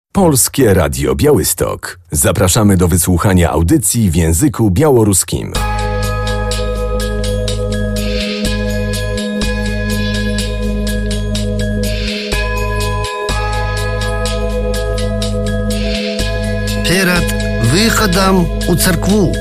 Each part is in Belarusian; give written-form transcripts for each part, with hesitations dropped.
Polskie Radio Białystok. Zapraszamy do wysłuchania audycji w języku białoruskim. Перед выходом у церкву.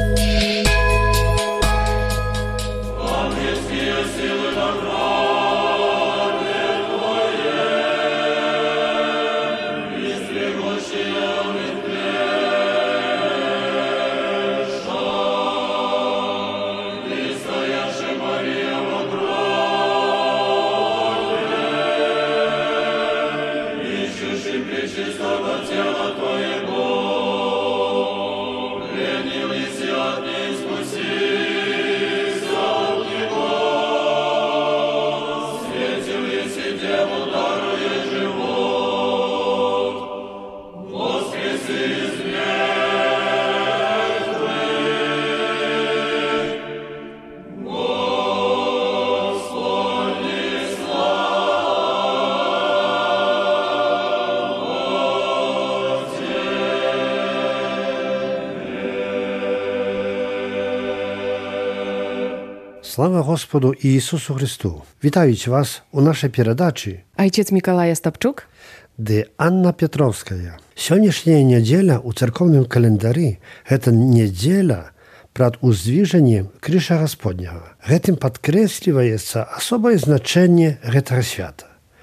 Слава Господу Ісусу Христу! Вітаючи вас у нашій передачі. Ojciec Mikołaj Stopczuk, Де Анна Петровская. Сённяшняя неделя у церковным календарі – гэта неделя пред уздвижением крыша Господняга. Гэтым падкрэсліваецца асобае значэнне гэтага свята.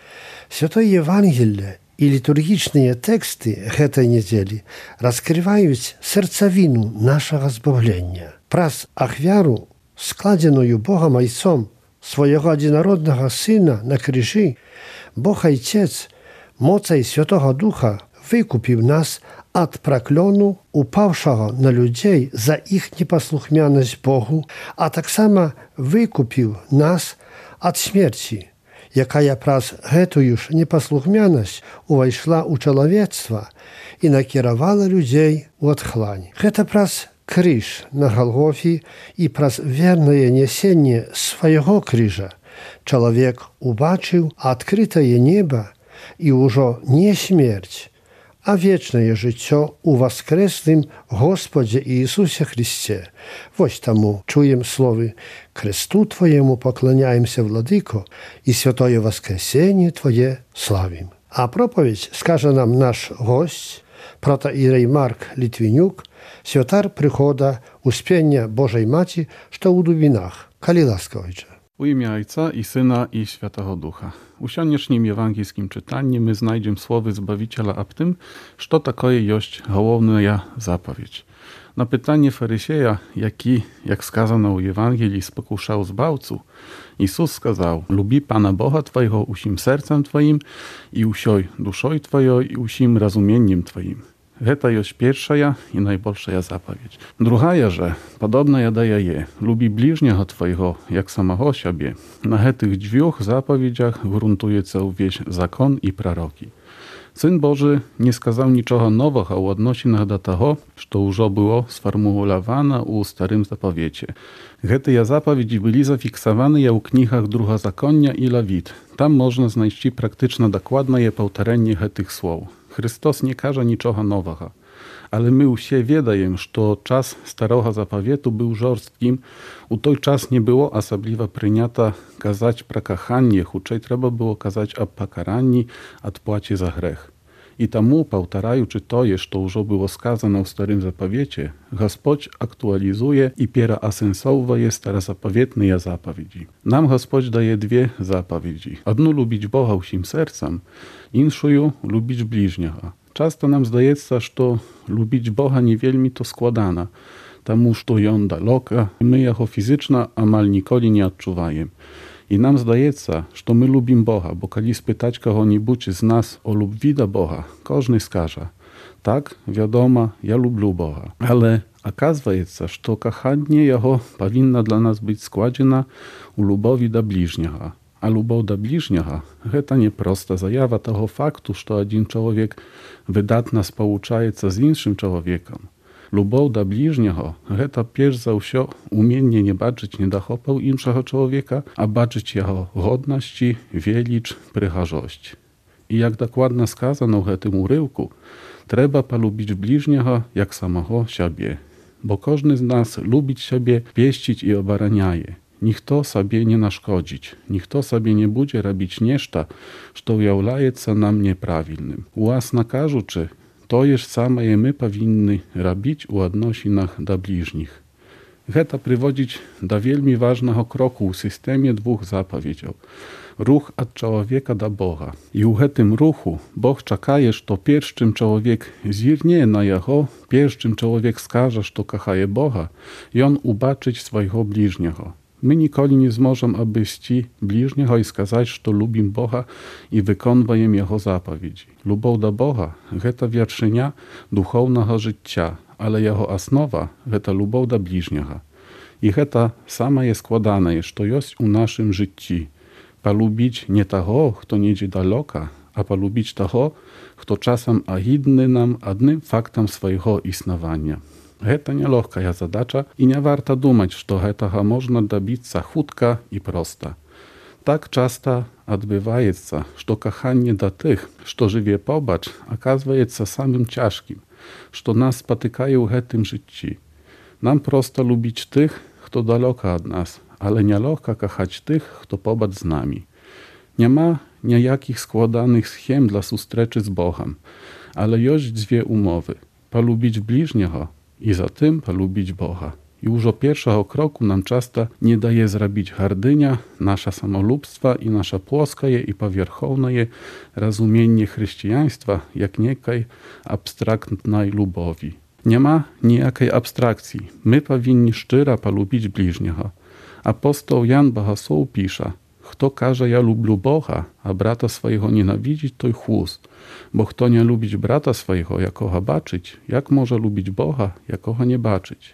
Святое Евангелие і літургічныя тэксты гэтай недзелі раскрываюць сэрцавіну нашага збавлення. Праз ахвяру, складзеную Богом Айцом свайго адзінароднага Сына на крыжы, Бог Айцец моцай Святого Духа выкупіў нас ад праклёну, упаўшага на людзей за іх непаслухмянасць Богу, а таксама выкупіў нас ад смерці, якая праз гэтую ж непаслухмянасць увайшла ў чалавецтва і накіравала людзей у адхлань. Гэта праз крыж на Галгофі і праз вернае нясенне свайго крыжа чалавек убачыў адкрытае неба і ўжо не смерць, а вечнае жыццё у воскресным Господзе Иисусе Христе. Вось таму чуем словы «Кресту Твоему поклоняемся, Владыко, и святое воскресение Твое славим». А проповедь скаже нам наш гость, протоиерей Марк Литвинюк, святар прихода Успения Божej Maci, што ў Дубінах. Калі ласка, Ojcze. U imię Ojca i Syna i Świętego Ducha. U sioniecznym ewangelskim czytannie my znajdziemy słowy Zbawiciela ab tym, co takoje jest główna zapowiedź. Na pytanie farysieja, jaki, jak skazano u Ewangelii, spokuszał zbawcu, Jezus skazał: lubi Pana Boga Twojego usim sercem Twoim i usioj duszoj Twojej i usim rozumieniem Twoim. Гэта jest pierwsza i najbolsza zapowiedź. Druga, że podobna daje je, lubi bliźniego Twojego jak samego siebie. Na tych dwóch zapowiedziach gruntuje cały wieś zakon i proroki. Syn Boży nie skazał niczego nowego u odnosinach do tego, co już było sformułowane u starym zapowiecie. Te zapowiedzi byli zafiksowane u knihach Druhozakonnia i Lewit. Tam można znaleźć praktyczne dokładne powtórzenie tych słów. Chrystus nie każe niczego nowego, ale my usie wiedajem, że czas starego zapowietu był żorstkim, u той czas nie było osobliwa przyjęta kazać prakachanie, huczej trzeba było kazać o pakaranni, odpłacie za grzech. I tamu powtarajuczy to, co już było skazane w starym zapowiecie, Gospodź aktualizuje i piera asensowuje starozapowietne zapowiedzi. Nam Gospodź daje dwie zapowiedzi. Одну lubić Boga усім sercem, inszую lubić bliźniego. Często nam zdaje się, że lubić Boga niewielmi to składana, tamu, że ją daleka, my jako fizyczna amal nikoli nie odczuwajem. I nam zdaje się, że my lubimy Boga, bo kiedy spytać kogo-nibuć z nas o lubwi do Boga, każdy skaże: tak, wiadomo, ja lubię Boga. Ale okazuje się, że kochanie Jego powinna dla nas być składzona u lubowi do bliźniego. A lubow do bliźniego to nie prosta zajawa tego faktu, że jeden człowiek wydatna spouczaje się z innym człowiekiem. Lubow do bliźniego to pierw za wsio umienie nie baczyć niedochopał innego człowieka, a baczyć jego godności, wielicz, prychazzość. I jak dokładnie skazano w tym uryłku, Trzeba polubić bliźniego jak samego siebie, bo każdy z nas lubić siebie, pieścić i obaraniaje. Ніхто собі не нашкодить, ніхто собі не буде робити нешта, що виявляється нам неправильним. Власне кажучи, тое ж самае мы павінны рабіць у адносінах да бліжніх. Гэта прыводзіць да вельмі важнага кроку ў сістэме двух запаведзяў. Рух ад чалавека да Бога. І ў гэтым руху Бог чакае, што перш чым чалавек зірне на яго, перш чым чалавек скажа, што кахае Бога, ён убачыць свайго бліжняго. My nikoli nie zможем обвести ближнего и сказать, что любим Бога и виконуємо Його заповіді. Любов до Бога – гэта вершиня духовного життя, але Його основа – гэта любов до ближнего. І гэта самае складанае, што ёсць у нашым жыцці. Полюбіць не таго, хто недзе далёка, а полюбіць таго, хто часам агідны нам адным фактам свайго існавання. Гэта нелёгкая задача, і не варта думаць, што гэтага можна дабіцца хутка і проста. Так часта адбываецца, што каханне да тых, што жыве побач, аказваецца самым цяжкім, што нас спатыкае ў гэтым жыцці. Нам проста любіць тых, хто далёка ад нас, але нелёгка кахаць тых, хто побач з намі. Няма ніякіх складаных схем для сустрэчы з Богам, але ёсць дзве умовы – полюбіць ближнього i za tym polubić Boga. I już od pierwszego kroku nam często nie daje zrobić gardynia, nasza samolubstwa i nasza płoskie i powierzchowne rozumienie chrześcijaństwa jak niekaj abstraktnej lubowi. Nie ma nijakiej abstrakcji. My powinni szczera polubić bliźniego. Apostoł Jan Bohosoł pisze: kto każe ja lubię Boga, a brata swojego nienawidzić, to chłust. Bo kto nie lubić brata swojego, jakoho baczyć, jak może lubić Boga, jakoho nie baczyć?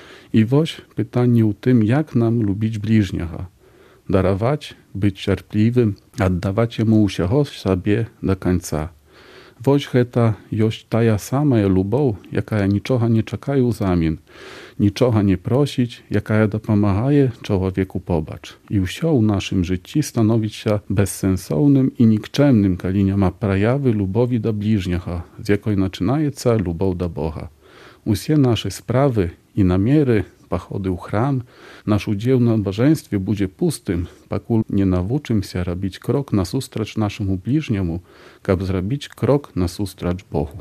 I woś pytanie u tym, jak nam lubić bliźniego. Darować, być cierpliwym, oddawać jemu usiego sobie do końca. Woś heta jość taja sama lubow, jaka niczego nie czekaje u zamian, niczego nie prosić, jaka dopomagaje człowieku pobacz. I usio u naszym życiu stanowić się bezsensownym i nikczemnym, kiedy nie ma prajawy lubowi do bliźniego, z jakiej zaczynaje lubow do Boga. Usie nasze sprawy i namiery, pochody u chram, nasz udział na nabożeństwie będzie pustym, pakul nie nauczymy się robić krok na sustracz naszemu bliźniemu, kab zrobić krok na sustracz Bogu.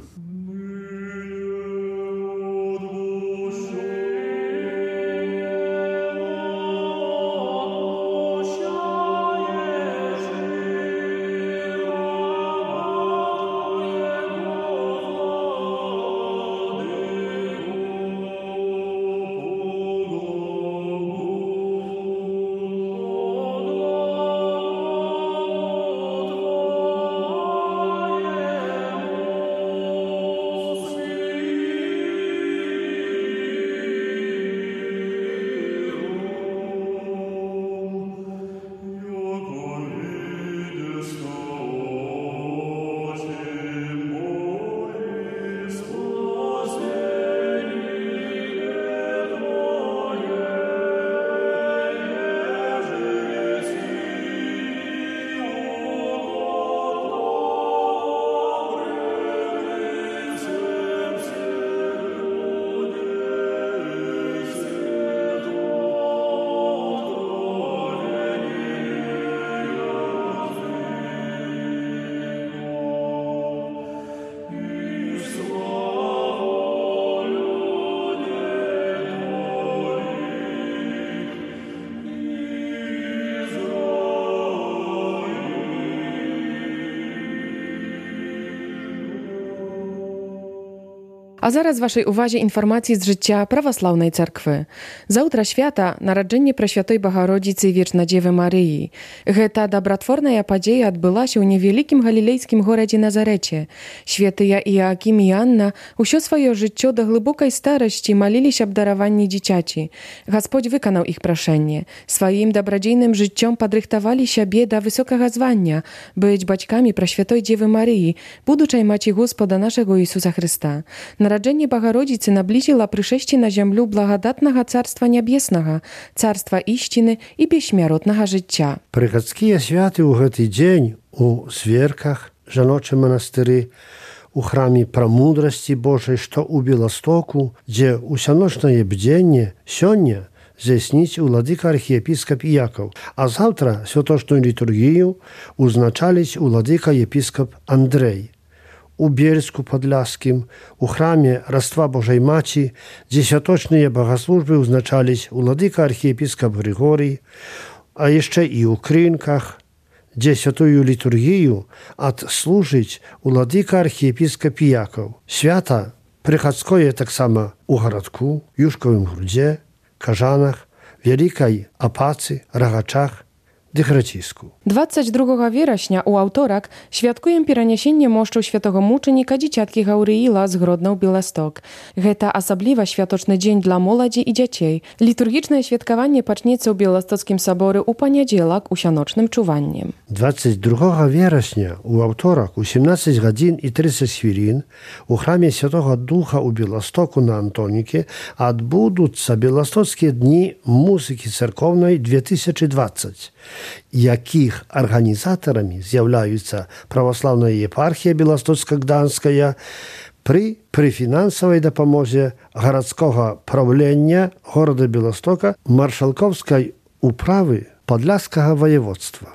A zaraz waszej uwadze informacji z życia prawosławnej cerkwy. Zautra świata narodzenie Preszwiatoj Bogorodzicy Wiecznodziewy Maryi. Гэта добротворная падзея адбылася ў невялікім галілейскім горадзе Назарecie. Святыя Іакім і Анна ўсё сваё жыццё да глыбокай старасці маліліся аб дараванні дзіцяці. Гасподзь выканаў іх прашэнне. Сваім дабрадзейным жыццём падрыхтавалі сябе да высокага звання, быць бацькамі Прeszwiatoj Dziewy Maryi, будучай маці Господа нашego Ісуса Христа. Narodzenie Bogorodzicy nabliżyło przyszejście na ziemię blagodatnego Carstwa Niebiesnego, Carstwa Iściny i bezśmierotnego życia. Przychodzkie święty u ten dzień u Swierkach, żenocze monastyry, у храме прамудрасці Божай, што ў Беластоку, дзе усяночнае бдзенне сёння здзяйсніць уладыка архіепіскап Якаў, а заўтра святочную літургію узначаліць уладыка епіскап Андрэй. У Бельску Падляскім, у храме Раства Божай Маці, дзе святочныя багаслужбы узначаліць уладыка архіепіскап Григорій, а яшчэ і ў Крынках, дзе святую літургію адслужыць уладыка архіепіскап Якаў. Свята прыхадское таксама ў гарадку, Юшкавым Грудзе, Кажанах, Вялікай Апацы, Рагачах ды Граціску. 22 верасня у аўторак святкуем перанясенне мошчу святого мучаніка дзіцяткі Гаўрыіла з Гродна ў Беласток. Гэта асабліва святочны дзень для моладзі і дзяцей. Літургічнае святкаванне пачнецца ў Беластоцкім саборы ў панядзелак усяночным чуваннем. 22 верасня у аўторак у 17 гадзін і 30 хвілін у храме Святого Духа ў Беластоку на Антоніке адбудуцца Беластоцкія дні музыкі царкоўнай 2020, якіх арганізатарамі з'яўляюцца праваслаўная епархія Беластоцка-Гданская пры фінансавай дапамозе гарадскога праўлення горада Беластока маршалкоўскай управы Падляскага воеводства.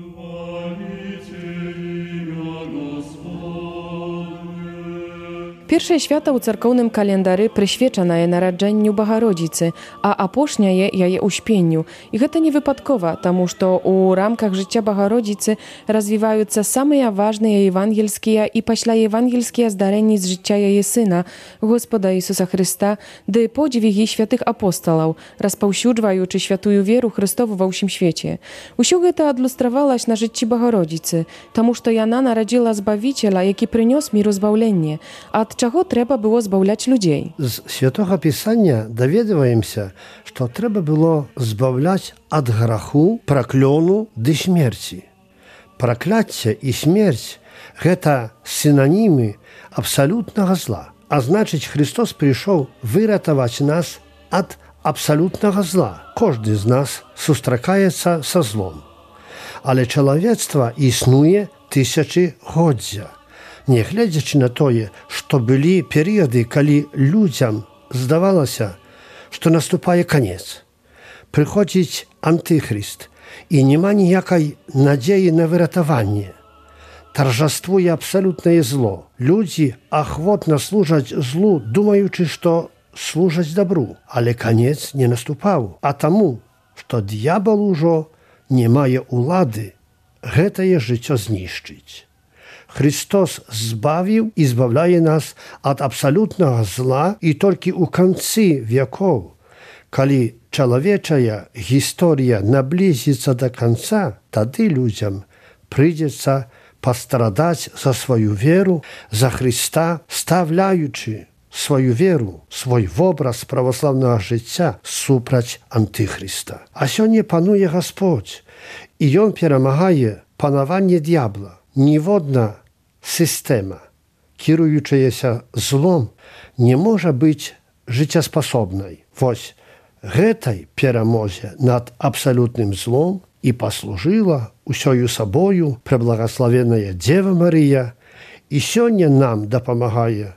Першае свята ў царкоўным календары прысвечанае нараджэнню Багародзіцы, а апошняе яе ўспенню. І гэта не выпадкова, таму што ў рамках жыцця Багародзіцы развіваюцца самыя важныя евангельскія і пасляевангельскія здарэнні з жыцця яе сына, Господа Ісуса Хрыста, ды подзвігі святых апосталаў, распаўсюджваючы святую веру Хрыстову ва ўсім свеце. Усё гэта адлюстравалася на жыцці Багародзіцы, таму што яна нарадзіла Збавіцеля, які прынёс міру збаўленне. Ад чаго трэба было збаўляць людзей? З Святога Пісання даведваемся, што трэба было збаўляць ад граху, праклёну ды смерці. Пракляцце і смерць – гэта сінанімы абсалютнага зла. А значыць, Христос прыйшоў выратаваць нас ад абсалютнага зла. Кожны з нас сустракаецца са злом. Але чалавецтва існуе тысячагоддзя. Нягледзячы на тое, што былі перыяды, калі людзям здавалася, што наступае канец. Прыходзіць антыхрыст, і няма ніякай надзеі на выратаванне. Таржаствуе абсалютнае зло. Людзі ахвотна служаць злу, думаючы, што служаць дабру. Але канец не наступаў. А таму, што д'ябал ужо не мае улады гэтае жыццё знішчыць. Христос збавіў і збаўляе нас ад абсалютнага зла і толькі ў канцы векоў, калі чалавечая гісторыя наблізіцца да канца, тады людзям прыйдзецца пастрадаць за сваю веру, за Христа, ставляючы сваю веру, свой вобраз праваслаўнага жыцця супраць антыхрыста. А сёння пануе Гасподзь, і Ён перамагае панаванне д'ябла. Ніводна сістэма, кіруючаяся злом, не можа быць жыццяспасобнай. Вось гэтай перамозе над абсалютным злом і паслужыла усёю сабою преблагаславеная Дзева Марыя, і сёння нам дапамагае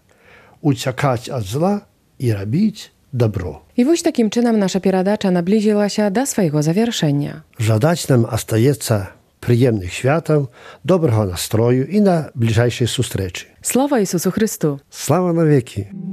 уцякаць ад зла і рабіць добро. І вось такім чынам наша перадача наблізілася да свайго завяршэння. Жадаць нам астаецца прыемных святаў, добрага настрою і на бліжэйшай сустрэчы. Слава Ісусу Христу! Слава навекі!